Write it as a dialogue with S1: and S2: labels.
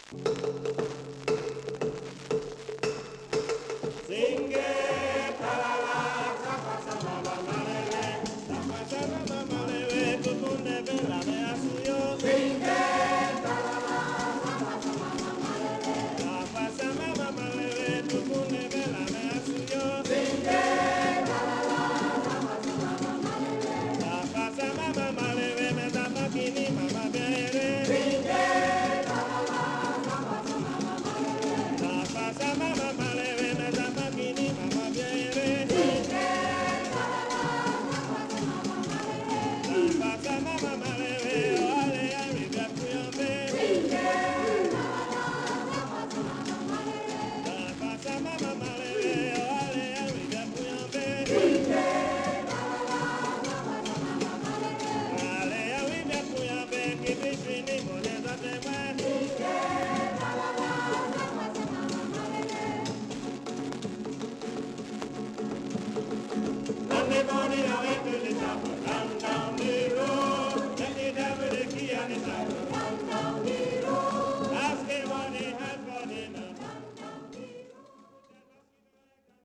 S1: Sing it, la la la, zapasa mama malele, zapasa mama malele, tutunde vela me asuyo. Sing it, la la la, zapasa mama malele, zapasa mama malele, tutunde vela me asuyo. Sing it, la la la, zapasa mama malele, zapasa mama malele, me zapakini mama bere. Sing it, la la la, zapasa mama malele, zapasa mama malele, me zapakini mama bere. Sing it, la la la, zapasa mama malele, zapasa mama malele, ole ari bekuyambe. Sing it, la la la, zapasa mama malele, zapasa mama malele, ole ari bekuyambe. Sing it, la la la, zapasa mama malele, ale ari bekuyambe, kibishini moneza temwe. Sing it, la la la, zapasa mama malele. Money, money,